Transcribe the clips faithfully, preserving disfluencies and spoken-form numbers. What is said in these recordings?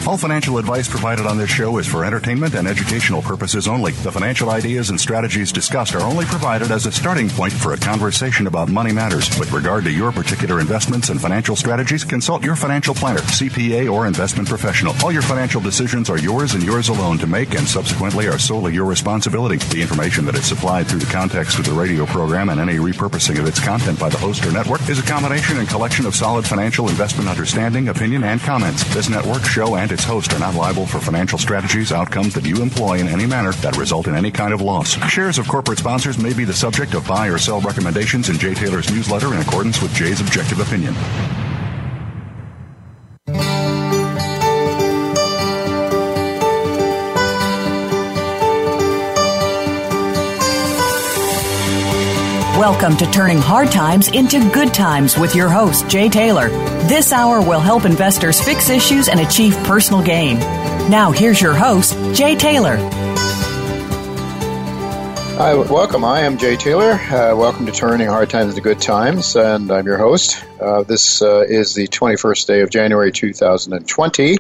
All financial advice provided on this show is for entertainment and educational purposes only. The financial ideas and strategies discussed are only provided as a starting point for a conversation about money matters. With regard to your particular investments and financial strategies, consult your financial planner, C P A, or investment professional. All your financial decisions are yours and yours alone to make, and subsequently are solely your responsibility. The information that is supplied through the context of the radio program and any repurposing of its content by the host or network is a combination and collection of solid financial investment understanding, opinion, and comments. This network, show, and its host are not liable for financial strategies, outcomes that you employ in any manner that result in any kind of loss. Shares of corporate sponsors may be the subject of buy or sell recommendations in Jay Taylor's newsletter in accordance with Jay's objective opinion. Welcome to Turning Hard Times into Good Times with your host, Jay Taylor. This hour will help investors fix issues and achieve personal gain. Now, here's your host, Jay Taylor. Hi, welcome. I am Jay Taylor. Uh, welcome to Turning Hard Times into Good Times, and I'm your host. Uh, this uh, is the twenty-first day of January two thousand twenty.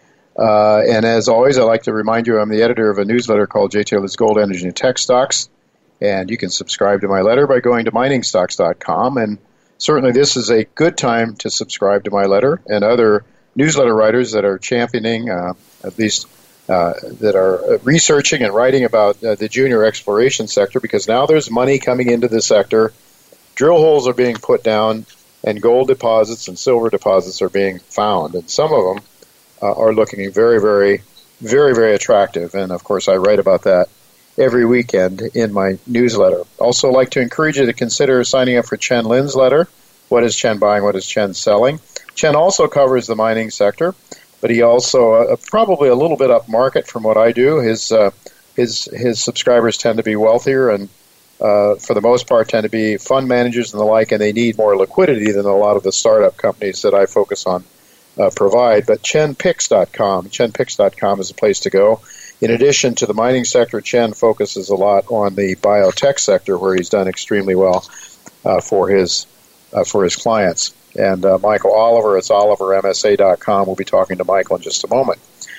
Uh, and as always, I'd like to remind you I'm the editor of a newsletter called Jay Taylor's Gold, Energy, and Tech Stocks. And you can subscribe to my letter by going to mining stocks dot com. And certainly this is a good time to subscribe to my letter and other newsletter writers that are championing, uh, at least uh, that are researching and writing about uh, the junior exploration sector, because now there's money coming into the sector. Drill holes are being put down, and gold deposits and silver deposits are being found. And some of them uh, are looking very, very, very, very attractive. And, of course, I write about that every weekend in my newsletter. Also like to encourage you to consider signing up for Chen Lin's letter. What is Chen buying? What is Chen selling? Chen also covers the mining sector, but he also uh, probably a little bit up market from what I do. His uh, his his subscribers tend to be wealthier and uh, for the most part tend to be fund managers and the like, and they need more liquidity than a lot of the startup companies that I focus on uh, provide. But Chen Picks dot com, Chen Picks dot com is a place to go. In addition to the mining sector, Chen focuses a lot on the biotech sector, where he's done extremely well uh, for his uh, for his clients. And uh, Michael Oliver, it's Oliver M S A dot com. We'll be talking to Michael in just a moment.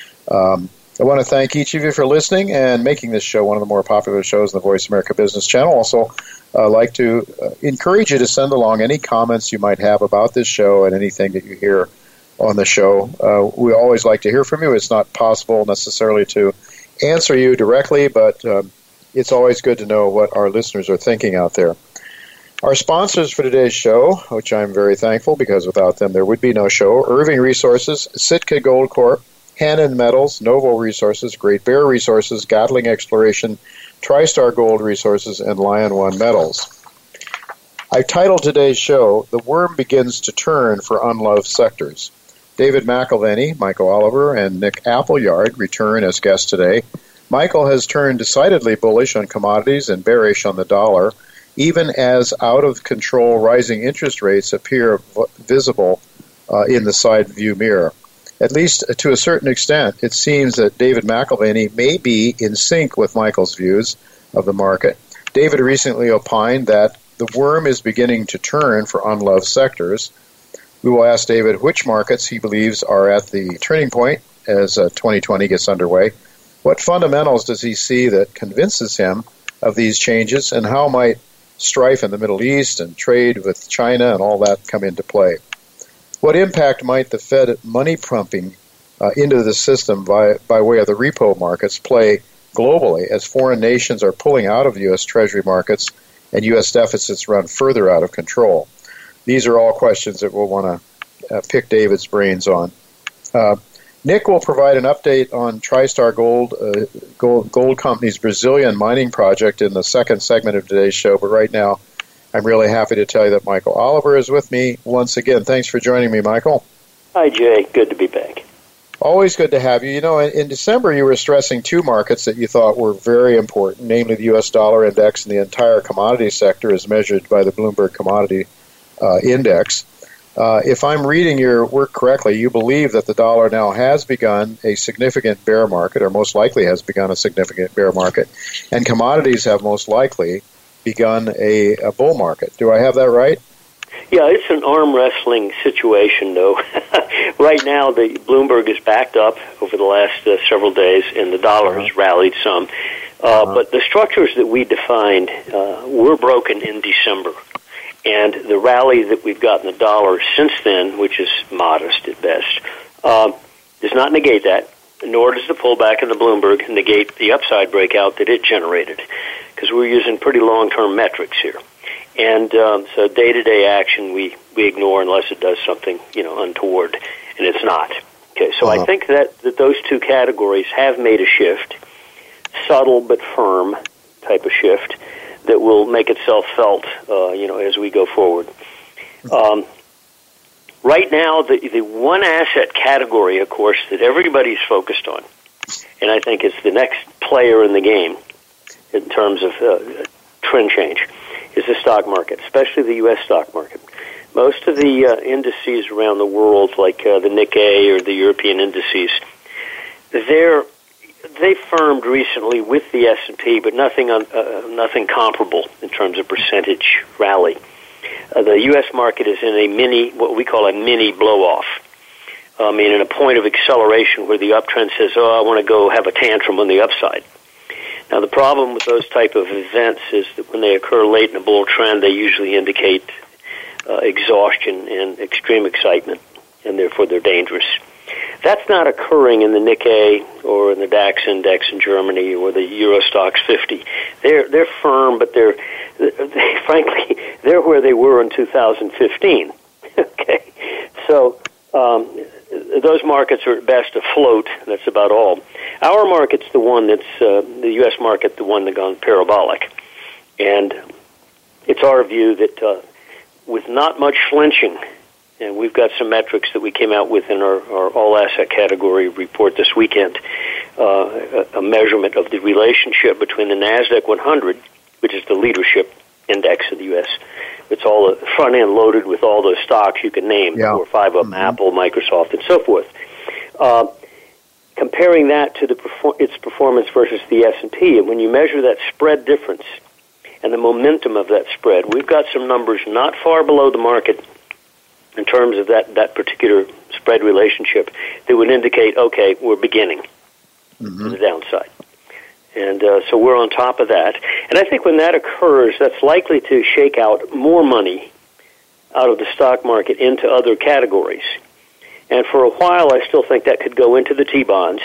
Um, I want to thank each of you for listening and making this show one of the more popular shows in the Voice America Business Channel. Also, I'd uh, like to uh, encourage you to send along any comments you might have about this show and anything that you hear on the show. Uh, we always like to hear from you. It's not possible necessarily to answer you directly, but um, it's always good to know what our listeners are thinking out there. Our sponsors for today's show, which I'm very thankful because without them there would be no show: Irving Resources, Sitka Gold Corp, Hannon Metals, Novo Resources, Great Bear Resources, Gatling Exploration, TriStar Gold Resources, and Lion One Metals. I've titled today's show, The Worm Begins to Turn for Unloved Sectors. David McElveny, Michael Oliver, and Nick Appleyard return as guests today. Michael has turned decidedly bullish on commodities and bearish on the dollar, even as out-of-control rising interest rates appear v- visible uh, in the side view mirror. At least uh, to a certain extent, it seems that David McElveny may be in sync with Michael's views of the market. David recently opined that the worm is beginning to turn for unloved sectors. We will ask David which markets he believes are at the turning point as uh, twenty twenty gets underway. What fundamentals does he see that convinces him of these changes, and how might strife in the Middle East and trade with China and all that come into play? What impact might the Fed money pumping uh, into the system by, by way of the repo markets play globally as foreign nations are pulling out of U S Treasury markets and U S deficits run further out of control? These are all questions that we'll want to uh, pick David's brains on. Uh, Nick will provide an update on TriStar Gold, uh, Gold, Gold Company's Brazilian mining project in the second segment of today's show. But right now, I'm really happy to tell you that Michael Oliver is with me once again. Thanks for joining me, Michael. Hi, Jay. Good to be back. Always good to have you. You know, in, in December, you were stressing two markets that you thought were very important, namely the U S dollar index and the entire commodity sector as measured by the Bloomberg Commodity uh, Index. Uh, if I'm reading your work correctly, you believe that the dollar now has begun a significant bear market, or most likely has begun a significant bear market, and commodities have most likely begun a, a bull market. Do I have that right? Yeah, it's an arm wrestling situation, though. Right now, the Bloomberg is backed up over the last uh, several days, and the dollar has rallied some. Uh, uh-huh. But the structures that we defined uh, were broken in December. And the rally that we've got in the dollar since then, which is modest at best, uh, does not negate that, nor does the pullback in the Bloomberg negate the upside breakout that it generated, because we're using pretty long-term metrics here. And um, so day-to-day action we, we ignore unless it does something, you know, untoward, and it's not. Okay, so uh-huh. I think that, that those two categories have made a shift, subtle but firm type of shift, that will make itself felt, uh, you know, as we go forward. Um, right now, the, the one asset category, of course, that everybody's focused on, and I think it's the next player in the game in terms of uh, trend change, is the stock market, especially the U S stock market. Most of the uh, indices around the world, like uh, the Nikkei or the European indices, they're they firmed recently with the S and P, but nothing on, uh, nothing comparable in terms of percentage rally. Uh, the U S market is in a mini, what we call a mini blow-off. I mean, in a point of acceleration where the uptrend says, oh, I want to go have a tantrum on the upside. Now, the problem with those type of events is that when they occur late in a bull trend, they usually indicate uh, exhaustion and extreme excitement, and therefore they're dangerous. That's not occurring in the Nikkei or in the DAX index in Germany or the Eurostoxx fifty. They're they're firm, but they're they, frankly they're where they were in two thousand fifteen. Okay, so um, those markets are at best afloat. That's about all. Our market's the one that's uh, the U S market, the one that's gone parabolic, and it's our view that uh, with not much flinching. And we've got some metrics that we came out with in our, our all-asset category report this weekend, uh, a, a measurement of the relationship between the NASDAQ one hundred, which is the leadership index of the U S. It's all a front-end loaded with all those stocks you can name, yeah. four or five of them, mm-hmm. Apple, Microsoft, and so forth. Uh, comparing that to the perfor- its performance versus the S and P, and when you measure that spread difference and the momentum of that spread, we've got some numbers not far below the market in terms of that, that particular spread relationship that would indicate, okay, we're beginning mm-hmm. to the downside. And uh, so we're on top of that. And I think when that occurs, that's likely to shake out more money out of the stock market into other categories. And for a while, I still think that could go into the T-bonds,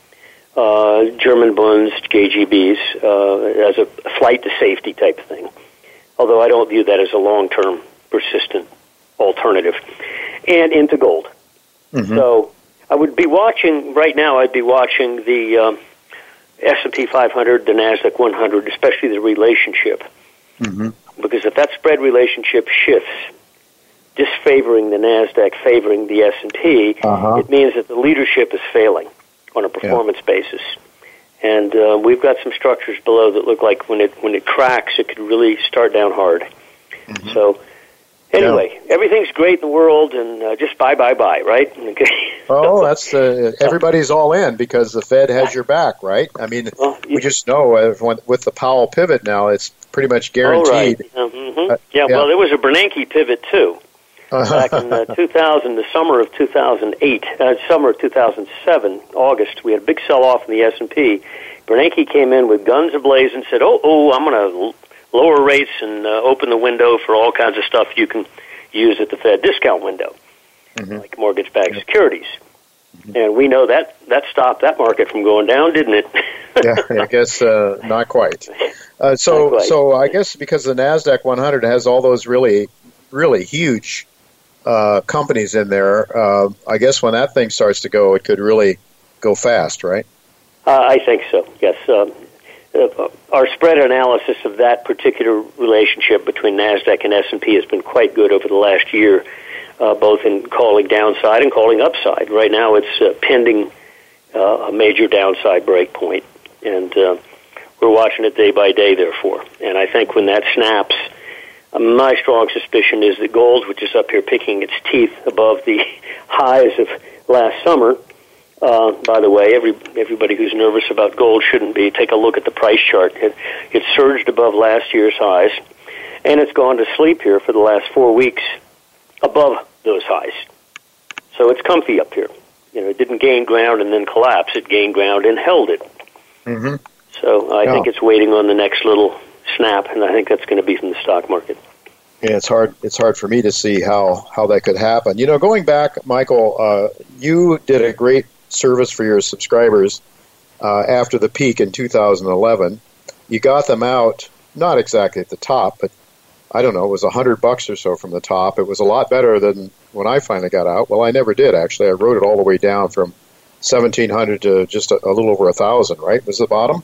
uh, German bonds, J G Bs, uh, as a flight to safety type of thing, although I don't view that as a long-term, persistent alternative, and into gold. Mm-hmm. So I would be watching, right now I'd be watching the um, S and P five hundred, the NASDAQ one hundred, especially the relationship. Mm-hmm. Because if that spread relationship shifts, disfavoring the NASDAQ, favoring the S and P, uh-huh. it means that the leadership is failing on a performance yeah. basis. And uh, we've got some structures below that look like when it when it cracks, it could really start down hard. Mm-hmm. So Anyway, yeah. everything's great in the world, and uh, just buy, buy, buy, right? Okay. Oh, that's uh, everybody's all in because the Fed has your back, right? I mean, well, you, we just know uh, when, with the Powell pivot now, it's pretty much guaranteed. Oh, right. mm-hmm. uh, yeah, yeah, well, there was a Bernanke pivot, too. Back in uh, two thousand, the summer of two thousand eight, uh, summer of two thousand seven, August, we had a big sell-off in the S and P. Bernanke came in with guns ablaze and said, oh, oh, I'm going to lower rates and uh, open the window for all kinds of stuff you can use at the Fed discount window, mm-hmm. like mortgage-backed yeah. securities. Mm-hmm. And we know that that stopped that market from going down, didn't it? Yeah, I guess uh, not quite. Uh, so, not quite. So I guess because the NASDAQ one hundred has all those really, really huge uh, companies in there, uh, I guess when that thing starts to go, it could really go fast, right? Uh, I think so, yes. Um, Uh, our spread analysis of that particular relationship between NASDAQ and S and P has been quite good over the last year, uh, both in calling downside and calling upside. Right now it's uh, pending uh, a major downside break point, and uh, we're watching it day by day, therefore. And I think when that snaps, uh, my strong suspicion is that gold, which is up here picking its teeth above the highs of last summer. Uh, by the way, every everybody who's nervous about gold shouldn't be. Take a look at the price chart. It, it surged above last year's highs, and it's gone to sleep here for the last four weeks above those highs. So it's comfy up here. You know, it didn't gain ground and then collapse. It gained ground and held it. Mm-hmm. So I yeah. think it's waiting on the next little snap, and I think that's going to be from the stock market. Yeah, it's hard. It's hard for me to see how, how that could happen. You know, going back, Michael, uh, you did a great service for your subscribers uh, after the peak in two thousand eleven. You got them out, not exactly at the top, but I don't know, it was a hundred bucks or so from the top. It was a lot better than when I finally got out. Well, I never did actually. I wrote it all the way down from seventeen hundred to just a, a little over a thousand. Right, was the bottom.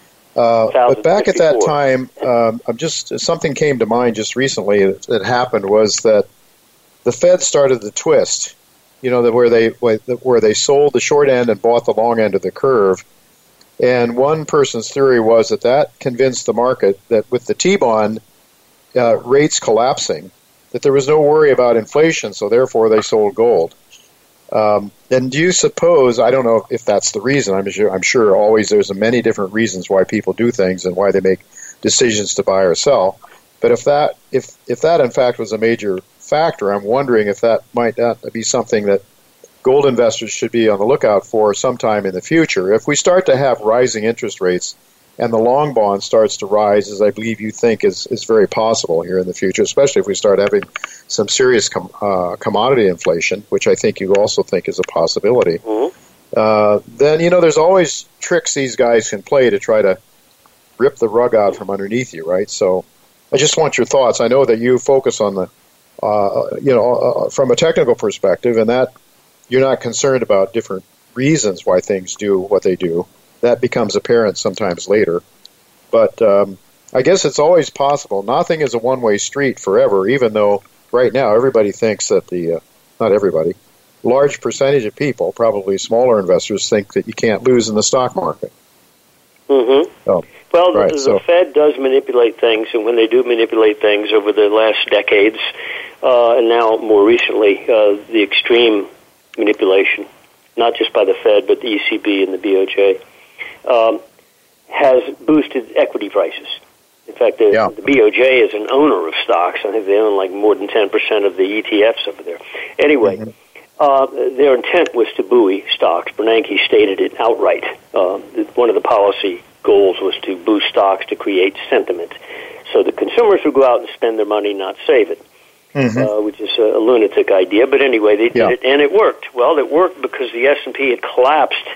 Uh, but back at that time, um, I'm just something came to mind just recently that, that happened was that the Fed started the twist. You know, where they where they sold the short end and bought the long end of the curve. And one person's theory was that that convinced the market that with the T-bond uh, rates collapsing, that there was no worry about inflation, so therefore they sold gold. Um, and do you suppose, I don't know if that's the reason, I'm sure, I'm sure always there's many different reasons why people do things and why they make decisions to buy or sell. But if that, if, if that in fact was a major factor, I'm wondering if that might not be something that gold investors should be on the lookout for sometime in the future. If we start to have rising interest rates and the long bond starts to rise, as I believe you think is, is very possible here in the future, especially if we start having some serious com- uh, commodity inflation, which I think you also think is a possibility, mm-hmm. uh, then, you know, there's always tricks these guys can play to try to rip the rug out from underneath you, right? So I just want your thoughts. I know that you focus on the, uh, you know, uh, from a technical perspective, and that you're not concerned about different reasons why things do what they do. That becomes apparent sometimes later. But um, I guess it's always possible. Nothing is a one-way street forever, even though right now everybody thinks that the, uh, not everybody, large percentage of people, probably smaller investors, think that you can't lose in the stock market. Mm-hmm. Oh, well, right, the, so. the Fed does manipulate things, and when they do manipulate things over the last decades, uh, and now more recently, uh, the extreme manipulation, not just by the Fed, but the E C B and the B O J, um, has boosted equity prices. In fact, the, yeah. the B O J is an owner of stocks. I think they own like more than ten percent of the E T Fs over there. Anyway, mm-hmm. uh, their intent was to buoy stocks. Bernanke stated it outright. Uh, one of the policy goals was to boost stocks to create sentiment. So the consumers would go out and spend their money, not save it. Mm-hmm. Uh, which is a, a lunatic idea, but anyway, they did yeah. it, and it worked. Well, it worked because the S and P had collapsed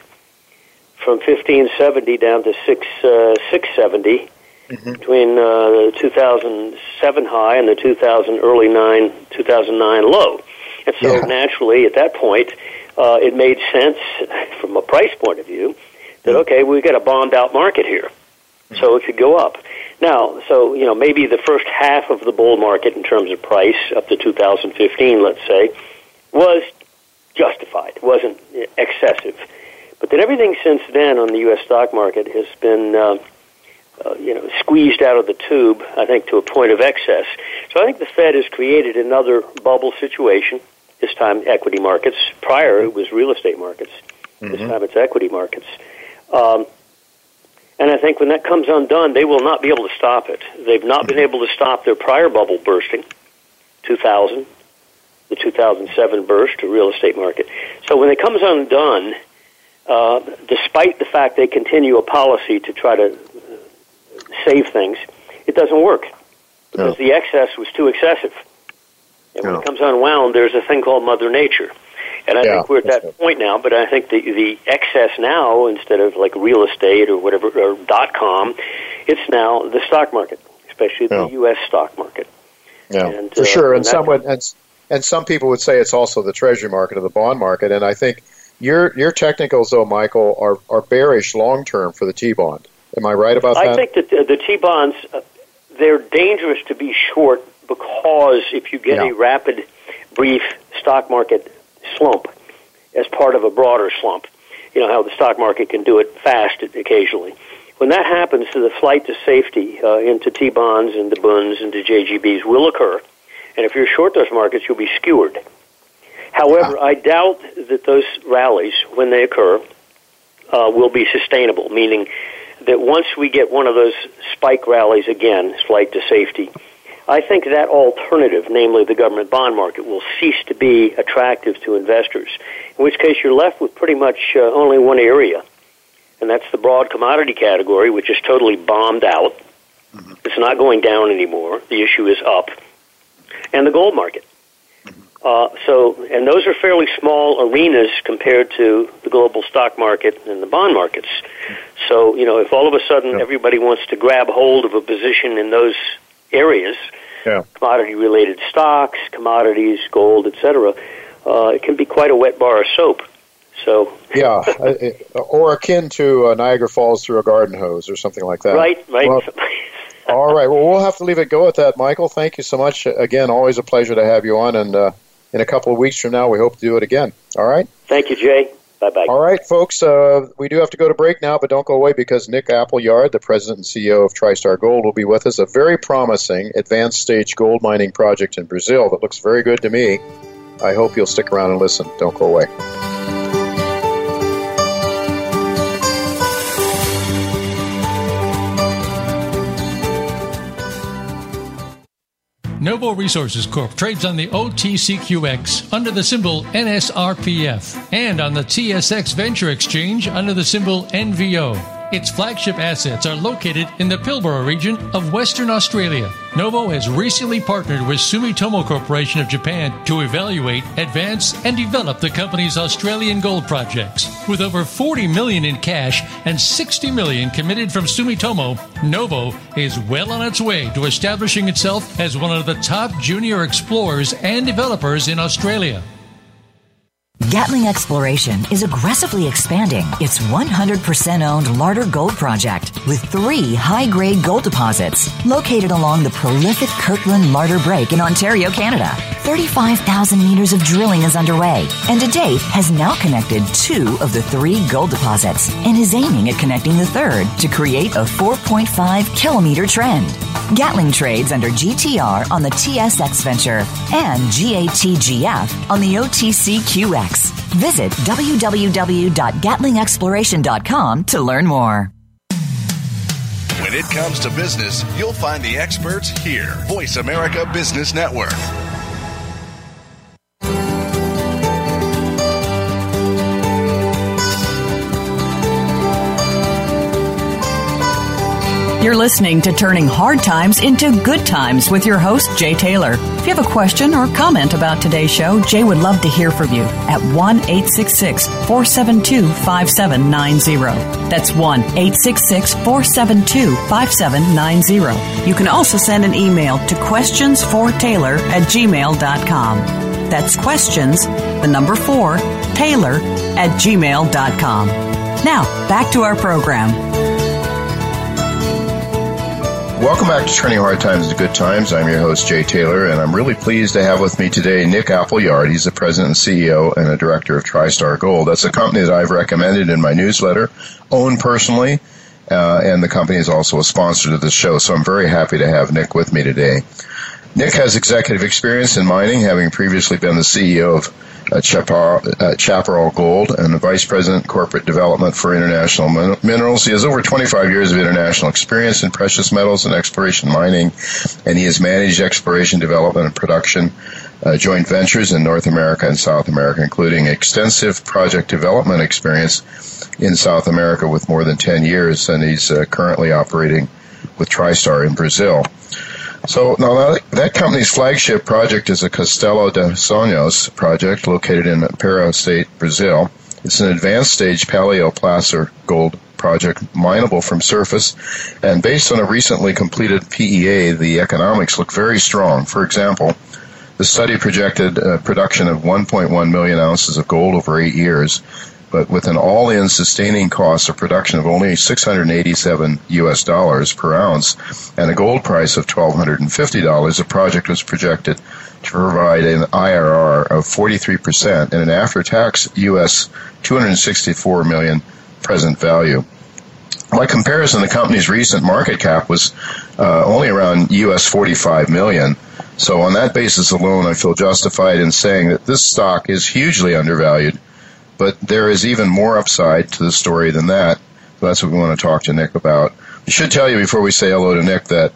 from fifteen seventy down to six uh, six seventy mm-hmm. between uh, the two thousand seven high and the two thousand early nine two thousand nine low, and so yeah. naturally at that point, uh, it made sense from a price point of view that mm-hmm. okay, we've got a bombed out market here, mm-hmm. so it could go up. Now, so, you know, maybe the first half of the bull market in terms of price, up to two thousand fifteen, let's say, was justified. It wasn't excessive. But then everything since then on the U S stock market has been, uh, uh, you know, squeezed out of the tube, I think, to a point of excess. So I think the Fed has created another bubble situation, this time equity markets. Prior, it was real estate markets. Mm-hmm. This time it's equity markets. Um And I think when that comes undone, they will not be able to stop it. They've not been able to stop their prior bubble bursting, two thousand, the two thousand seven burst to real estate market. So when it comes undone, uh, despite the fact they continue a policy to try to save things, it doesn't work because no. the excess was too excessive. And when no. it comes unwound, there's a thing called Mother Nature. And I yeah, think we're at that right. point now, but I think the the excess now, instead of like real estate or whatever, or dot com, it's now the stock market, especially the yeah. U S stock market. Yeah, and, for uh, sure. And, and someone and, and some people would say it's also the treasury market or the bond market. And I think your your technicals, though, Michael, are, are bearish long term for the T-bond. Am I right about that? I think that the, the T-bonds, uh, they're dangerous to be short because if you get yeah. a rapid, brief stock market slump as part of a broader slump, you know how the stock market can do it fast occasionally. When that happens, the flight to safety uh, into T-bonds, into bunds, into J G Bs will occur. And if you're short those markets, you'll be skewered. However, yeah. I doubt that those rallies, when they occur, uh, will be sustainable, meaning that once we get one of those spike rallies again, flight to safety, I think that alternative, namely the government bond market, will cease to be attractive to investors, in which case you're left with pretty much uh, only one area, and that's the broad commodity category, which is totally bombed out. Mm-hmm. It's not going down anymore. The issue is up. And the gold market. Uh, so, and those are fairly small arenas compared to the global stock market and the bond markets. So, you know, if all of a sudden yeah. everybody wants to grab hold of a position in those areas, yeah. commodity-related stocks, commodities, gold, et cetera, uh, it can be quite a wet bar of soap. So, yeah, or akin to uh, Niagara Falls through a garden hose or something like that. Right, right. Well, all right. Well, we'll have to leave it go at that, Michael. Thank you so much. Again, always a pleasure to have you on, and uh, in a couple of weeks from now, we hope to do it again. All right? Thank you, Jay. Bye-bye. All right, folks, uh, we do have to go to break now, but don't go away because Nick Appleyard, the president and C E O of TriStar Gold, will be with us. A very promising advanced stage gold mining project in Brazil that looks very good to me. I hope you'll stick around and listen. Don't go away. Novo Resources Corp trades on the O T C Q X under the symbol N S R P F and on the T S X Venture Exchange under the symbol N V O. Its flagship assets are located in the Pilbara region of Western Australia. Novo has recently partnered with Sumitomo Corporation of Japan to evaluate, advance, and develop the company's Australian gold projects. With over forty million dollars in cash and sixty million dollars committed from Sumitomo, Novo is well on its way to establishing itself as one of the top junior explorers and developers in Australia. Gatling Exploration is aggressively expanding its one hundred percent owned Larder Gold Project with three high-grade gold deposits located along the prolific Kirkland Larder Break in Ontario, Canada. thirty-five thousand meters of drilling is underway and to date has now connected two of the three gold deposits and is aiming at connecting the third to create a four point five kilometer trend. Gatling trades under G T R on the T S X Venture and G A T G F on the O T C Q X. Visit w w w dot gatling exploration dot com to learn more. When it comes to business, you'll find the experts here. Voice America Business Network. You're listening to Turning Hard Times into Good Times with your host, Jay Taylor. If you have a question or comment about today's show, Jay would love to hear from you at one eight six six, four seven two, five seven nine zero. That's one eight six six, four seven two, five seven nine zero. You can also send an email to questions for taylor at gmail dot com. That's questions, the number four, Taylor at gmail dot com. Now, back to our program. Welcome back to Turning Hard Times into Good Times. I'm your host, Jay Taylor, and I'm really pleased to have with me today Nick Appleyard. He's the president and C E O and a director of TriStar Gold. That's a company that I've recommended in my newsletter, own personally, uh, and the company is also a sponsor to this show, so I'm very happy to have Nick with me today. Nick has executive experience in mining, having previously been the C E O of uh, Chaparral, uh, Chaparral Gold and the Vice President Corporate Development for International Min- Minerals. He has over twenty-five years of international experience in precious metals and exploration mining, and he has managed exploration, development, and production uh, joint ventures in North America and South America, including extensive project development experience in South America with more than ten years, and he's uh, currently operating with TriStar in Brazil. So now that, that company's flagship project is a Castelo de Sonhos project located in Pará State, Brazil. It's an advanced stage paleoplacer gold project, mineable from surface, and based on a recently completed P E A, the economics look very strong. For example, the study projected a production of one point one million ounces of gold over eight years, but with an all-in sustaining cost of production of only six hundred eighty-seven U S dollars per ounce and a gold price of one thousand two hundred fifty dollars, the project was projected to provide an I R R of forty-three percent and an after-tax U S two hundred sixty-four million dollars present value. By comparison, the company's recent market cap was uh, only around U S forty-five million dollars. So on that basis alone, I feel justified in saying that this stock is hugely undervalued. But there is even more upside to the story than that. So that's what we want to talk to Nick about. I should tell you before we say hello to Nick that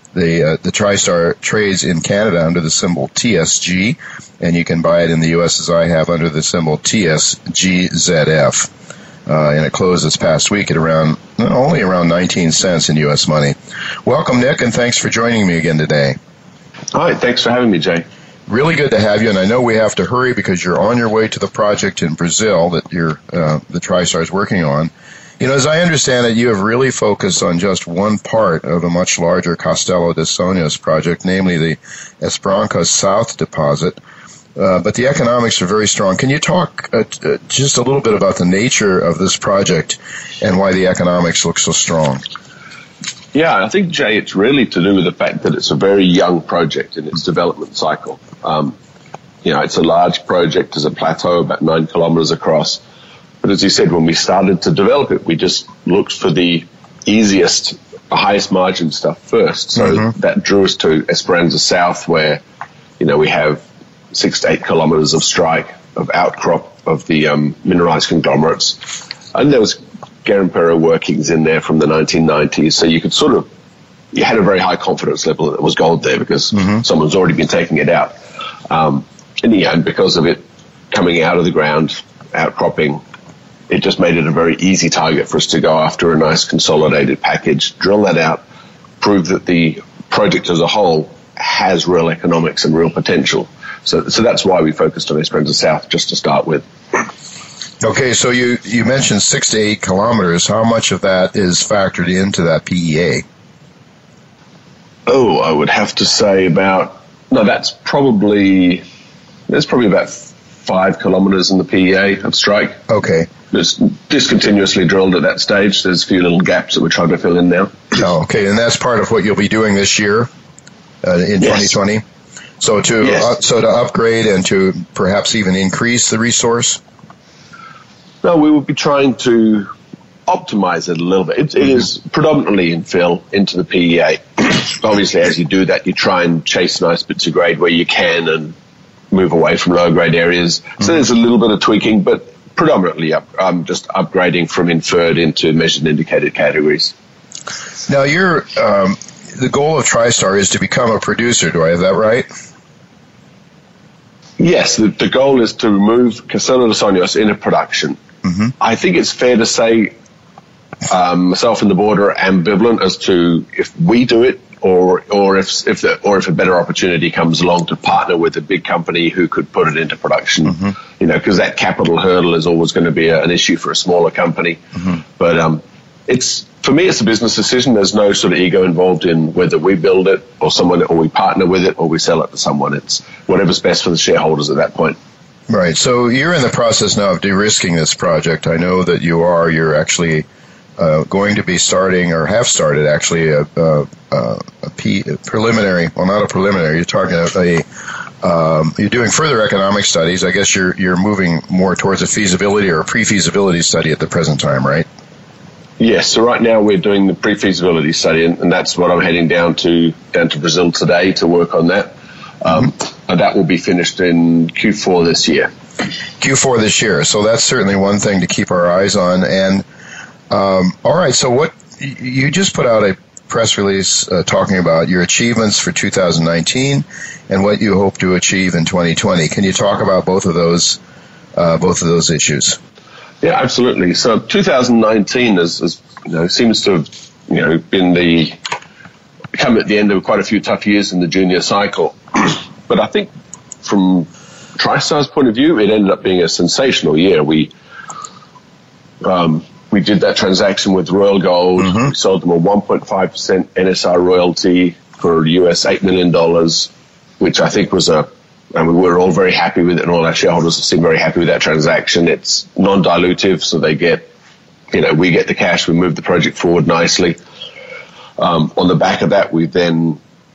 the uh, the TriStar trades in Canada under the symbol T S G, and you can buy it in the U S as I have under the symbol T S G Z F. Uh, and it closed this past week at around only around nineteen cents in U S money. Welcome, Nick, and thanks for joining me again today. Hi, thanks for having me, Jay. Really good to have you, and I know we have to hurry because you're on your way to the project in Brazil that you're, uh, the TriStar is working on. You know, as I understand it, you have really focused on just one part of a much larger Castelo de Sonhos project, namely the Esperança South deposit. Uh, but the economics are very strong. Can you talk uh, uh, just a little bit about the nature of this project and why the economics look so strong? Yeah, I think, Jay, it's really to do with the fact that it's a very young project in its development cycle. Um, you know, it's a large project. There's a plateau about nine kilometers across. But as you said, when we started to develop it, we just looked for the easiest, highest margin stuff first. So mm-hmm. that drew us to Esperança South, where, you know, we have six to eight kilometers of strike, of outcrop of the um, mineralized conglomerates. And there was Garimpeiro workings in there from the nineteen nineties. So you could sort of, you had a very high confidence level that there was gold there because mm-hmm. someone's already been taking it out. Um, in the end, because of it coming out of the ground, outcropping, it just made it a very easy target for us to go after a nice consolidated package, drill that out, prove that the project as a whole has real economics and real potential. So, so that's why we focused on Esperança South just to start with. Okay, so you, you mentioned six to eight kilometers. How much of that is factored into that P E A? Oh, I would have to say about, no, that's probably, there's probably about five kilometers in the P E A of strike. Okay. It's discontinuously drilled at that stage. There's a few little gaps that we're trying to fill in now. Oh, okay, and that's part of what you'll be doing this year uh, in yes. twenty twenty? So to yes. uh, so to upgrade and to perhaps even increase the resource? No, we will be trying to optimize it a little bit. It, it is predominantly infill into the P E A. Obviously, as you do that, you try and chase nice bits of grade where you can and move away from lower grade areas. Mm-hmm. So there's a little bit of tweaking, but predominantly up, um, just upgrading from inferred into measured and indicated categories. Now, you're, um, the goal of TriStar is to become a producer. Do I have that right? Yes, the, the goal is to move Castelo de Sonhos into production. Mm-hmm. I think it's fair to say um, myself and the board are ambivalent as to if we do it or or if if the, or if a better opportunity comes along to partner with a big company who could put it into production. Mm-hmm. You know, because that capital hurdle is always going to be a, an issue for a smaller company. Mm-hmm. But um, it's for me, it's a business decision. There's no sort of ego involved in whether we build it or someone, or we partner with it or we sell it to someone. It's whatever's best for the shareholders at that point. Right. So you're in the process now of de-risking this project. I know that you are. You're actually uh, going to be starting, or have started actually, a, a, a, P, a preliminary. Well, not a preliminary. You're talking a. Um, you're doing further economic studies. I guess you're you're moving more towards a feasibility or a pre-feasibility study at the present time, right? Yes. So right now we're doing the pre-feasibility study, and, and that's what I'm heading down to down to Brazil today to work on that. Um, mm-hmm. And that will be finished in Q four this year. Q four this year. So that's certainly one thing to keep our eyes on. And um, all right. So what you just put out a press release uh, talking about your achievements for two thousand nineteen and what you hope to achieve in twenty twenty. Can you talk about both of those uh, both of those issues? Yeah, absolutely. So two thousand nineteen is, is you know, seems to have you know been the come at the end of quite a few tough years in the junior cycle. But I think from TriStar's point of view, it ended up being a sensational year. We um, we did that transaction with Royal Gold. Mm-hmm. We sold them a one point five percent N S R royalty for U S eight million dollars, which I think was a, I mean, we were all very happy with it, and all our shareholders seem very happy with that transaction. It's non-dilutive, so they get, you know, we get the cash, we move the project forward nicely. Um, on the back of that, we then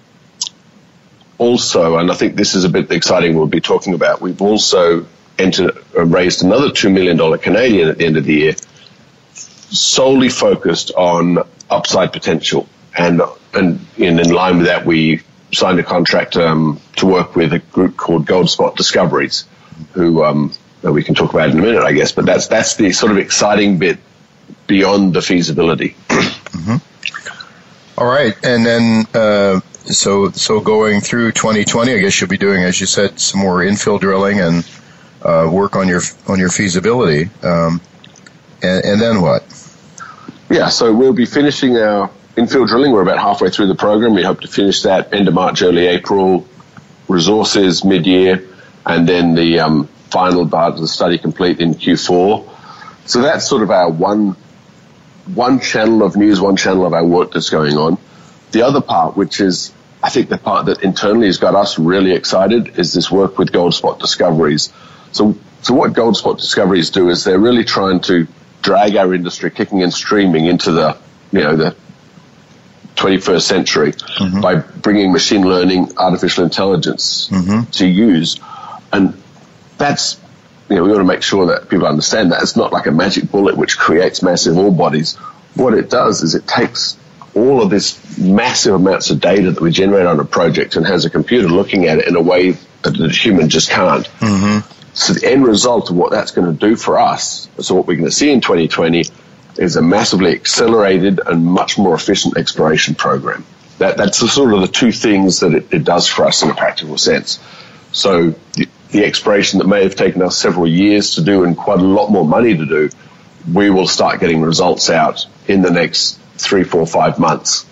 also, and I think this is a bit exciting we'll be talking about, we've also entered, uh, raised another two million dollars Canadian at the end of the year, solely focused on upside potential. And, and in, in line with that, we signed a contract um, to work with a group called Gold Spot Discoveries, who um, we can talk about in a minute, I guess. But that's that's the sort of exciting bit beyond the feasibility. Mm-hmm. All right, and then uh, so so going through twenty twenty, I guess you'll be doing, as you said, some more infill drilling and uh, work on your on your feasibility, um, and, and then what? Yeah, so we'll be finishing our infill drilling. We're about halfway through the program. We hope to finish that end of March, early April. Resources mid-year, and then the um, final part of the study complete in Q four. So that's sort of our one. one channel of news, one channel of our work that's going on. The other part, which is, I think, the part that internally has got us really excited, is this work with Goldspot Discoveries. So, so what Goldspot Discoveries do is they're really trying to drag our industry kicking and streaming into the, you know, the twenty-first century mm-hmm. by bringing machine learning, artificial intelligence mm-hmm. to use. And that's, you know, we want to make sure that people understand that it's not like a magic bullet which creates massive ore bodies. What it does is it takes all of this massive amounts of data that we generate on a project and has a computer looking at it in a way that a human just can't. Mm-hmm. So the end result of what that's going to do for us, so what we're going to see in twenty twenty, is a massively accelerated and much more efficient exploration program. That, that's the, sort of the two things that it, it does for us in a practical sense. So the, the exploration that may have taken us several years to do and quite a lot more money to do, we will start getting results out in the next three, four, five months.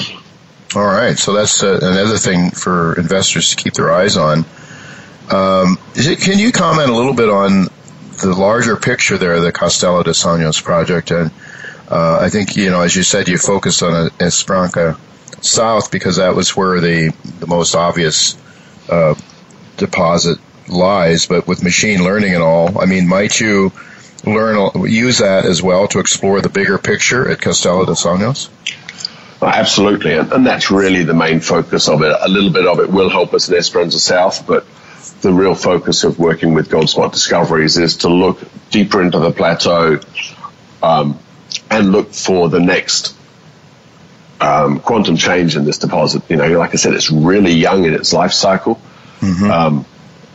All right. So that's uh, another thing for investors to keep their eyes on. Um, is it, can you comment a little bit on the larger picture there, the Castello de Sonhos project? And uh, I think, you know, as you said, you focused on Esperança South because that was where the, the most obvious uh, deposit lies. But with machine learning and all, I mean, might you learn use that as well to explore the bigger picture at Castello de Sonhos? Oh, absolutely, and, and that's really the main focus of it. A little bit of it will help us in Esperança South, but the real focus of working with Goldspot Discoveries is to look deeper into the plateau um, and look for the next um, quantum change in this deposit. You know, like I said, it's really young in its life cycle. Mm-hmm. Um,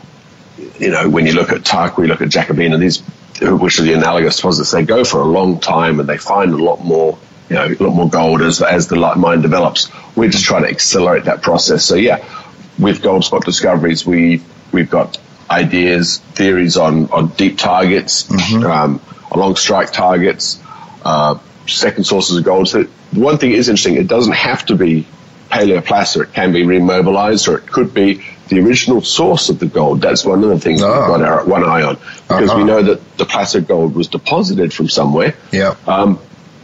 you know, when you look at Tarkwa, you look at Jacobina, these, which are the analogous deposits, they go for a long time and they find a lot more, you know, a lot more gold as as the mine develops. We're just trying to accelerate that process. So yeah, with Goldspot Discoveries, we we've got ideas, theories on on deep targets, mm-hmm. um, along strike targets, uh, second sources of gold. So one thing is interesting, it doesn't have to be paleoplacer. It can be remobilized, or it could be the original source of the gold. That's one of the things oh. we've got our one eye on, because uh-huh. we know that the placer gold was deposited from somewhere. Yeah. Um,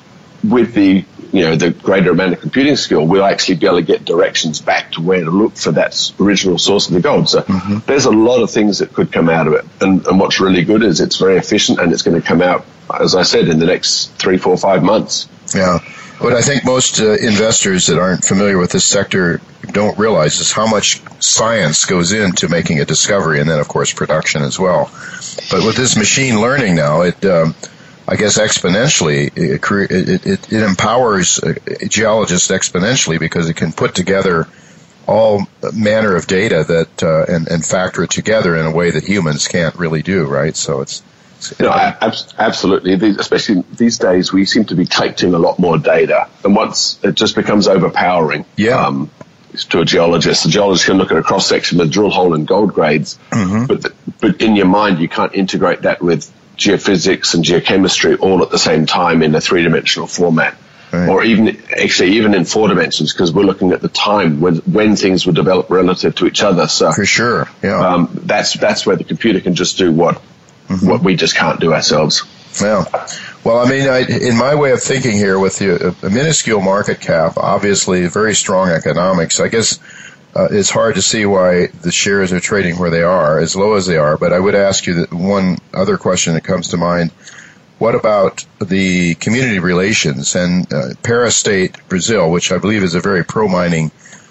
with the you know the greater amount of computing skill, we'll actually be able to get directions back to where to look for that original source of the gold. So mm-hmm. there's a lot of things that could come out of it. And, and what's really good is it's very efficient, and it's going to come out, as I said, in the next three, four, five months. Yeah. What I think most uh, investors that aren't familiar with this sector don't realize is how much science goes into making a discovery, and then, of course, production as well. But with this machine learning now, it, um, I guess, exponentially, it, it, it, it empowers geologists exponentially because it can put together all manner of data that uh, and, and factor it together in a way that humans can't really do, right? So it's You know, absolutely. Especially these days, we seem to be collecting a lot more data, and once it just becomes overpowering. Yeah. Um, to a geologist, a geologist can look at a cross section of drill hole and gold grades, mm-hmm. but the, but in your mind, you can't integrate that with geophysics and geochemistry all at the same time in a three dimensional format, right. Or even actually even in four dimensions, because we're looking at the time when when things were developed relative to each other. So for sure, yeah. Um, that's that's where the computer can just do what. Mm-hmm. What we just can't do ourselves. Yeah. Well, I mean, I, in my way of thinking here, with the, a minuscule market cap, obviously very strong economics, I guess uh, it's hard to see why the shares are trading where they are, as low as they are. But I would ask you that one other question that comes to mind. What about the community relations and uh, Pará State, Brazil, which I believe is a very pro-mining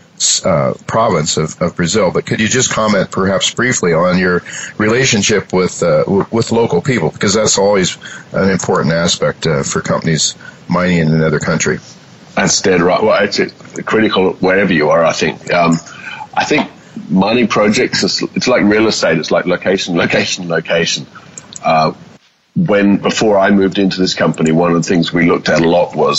Uh, province of, of Brazil, but could you just comment perhaps briefly on your relationship with uh, w- with local people, because that's always an important aspect uh, for companies mining in another country. That's dead right. Well, it's critical wherever you are, I think. Um, I think mining projects, it's like real estate. It's like location, location, location. Uh, when before I moved into this company, one of the things we looked at a lot was